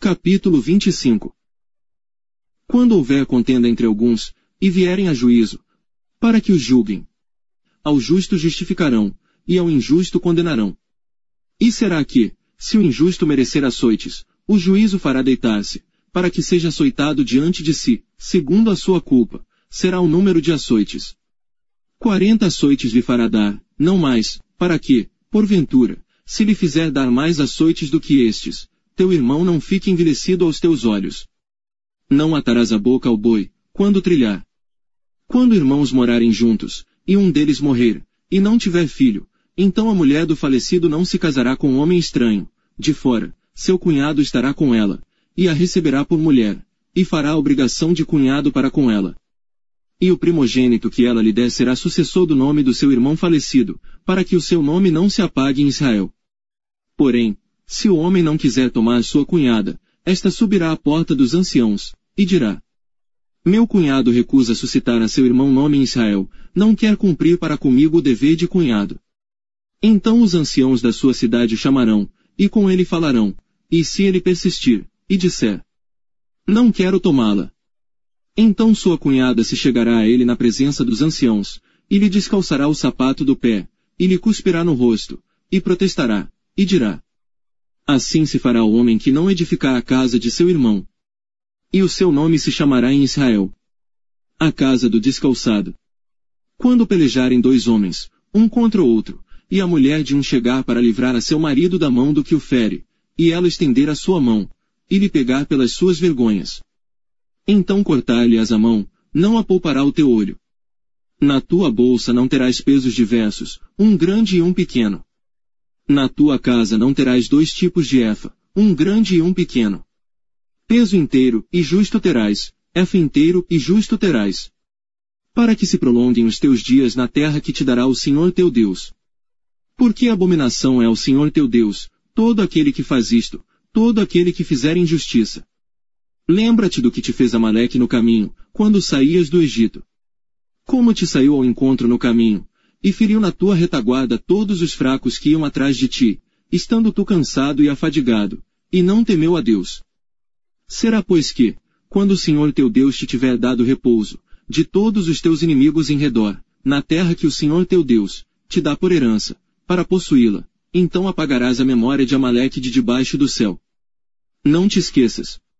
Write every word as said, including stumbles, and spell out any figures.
Capítulo vinte e cinco. Quando houver contenda entre alguns, e vierem a juízo, para que os julguem. Ao justo justificarão, e ao injusto condenarão. E será que, se o injusto merecer açoites, o juízo fará deitar-se, para que seja açoitado diante de si, segundo a sua culpa, será o número de açoites. Quarenta açoites lhe fará dar, não mais, para que, porventura, se lhe fizer dar mais açoites do que estes, teu irmão não fique envelhecido aos teus olhos. Não atarás a boca ao boi, quando trilhar. Quando irmãos morarem juntos, e um deles morrer, e não tiver filho, então a mulher do falecido não se casará com homem estranho, de fora, seu cunhado estará com ela, e a receberá por mulher, e fará a obrigação de cunhado para com ela. E o primogênito que ela lhe der será sucessor do nome do seu irmão falecido, para que o seu nome não se apague em Israel. Porém, se o homem não quiser tomar sua cunhada, esta subirá à porta dos anciãos, e dirá: Meu cunhado recusa suscitar a seu irmão nome em Israel, não quer cumprir para comigo o dever de cunhado. Então os anciãos da sua cidade o chamarão, e com ele falarão, e se ele persistir, e disser: Não quero tomá-la. Então sua cunhada se chegará a ele na presença dos anciãos, e lhe descalçará o sapato do pé, e lhe cuspirá no rosto, e protestará, e dirá: Assim se fará o homem que não edificar a casa de seu irmão. E o seu nome se chamará em Israel a casa do descalçado. Quando pelejarem dois homens, um contra o outro, e a mulher de um chegar para livrar a seu marido da mão do que o fere, e ela estender a sua mão, e lhe pegar pelas suas vergonhas. Então cortar-lhe-as a mão, não a poupará o teu olho. Na tua bolsa não terás pesos diversos, um grande e um pequeno. Na tua casa não terás dois tipos de efa, um grande e um pequeno. Peso inteiro e justo terás, efa inteiro e justo terás. Para que se prolonguem os teus dias na terra que te dará o Senhor teu Deus. Porque abominação é ao Senhor teu Deus, todo aquele que faz isto, todo aquele que fizer injustiça. Lembra-te do que te fez Amaleque no caminho, quando saías do Egito. Como te saiu ao encontro no caminho, e feriu na tua retaguarda todos os fracos que iam atrás de ti, estando tu cansado e afadigado, e não temeu a Deus. Será pois que, quando o Senhor teu Deus te tiver dado repouso, de todos os teus inimigos em redor, na terra que o Senhor teu Deus te dá por herança, para possuí-la, então apagarás a memória de Amaleque de debaixo do céu. Não te esqueças,